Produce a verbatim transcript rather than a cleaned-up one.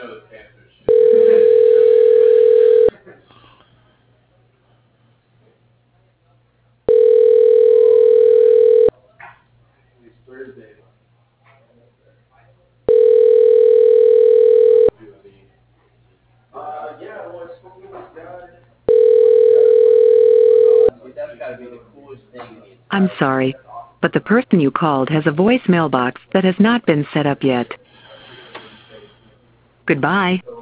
I'm sorry, but the person you called has a voicemail box that has not been set up yet. Goodbye.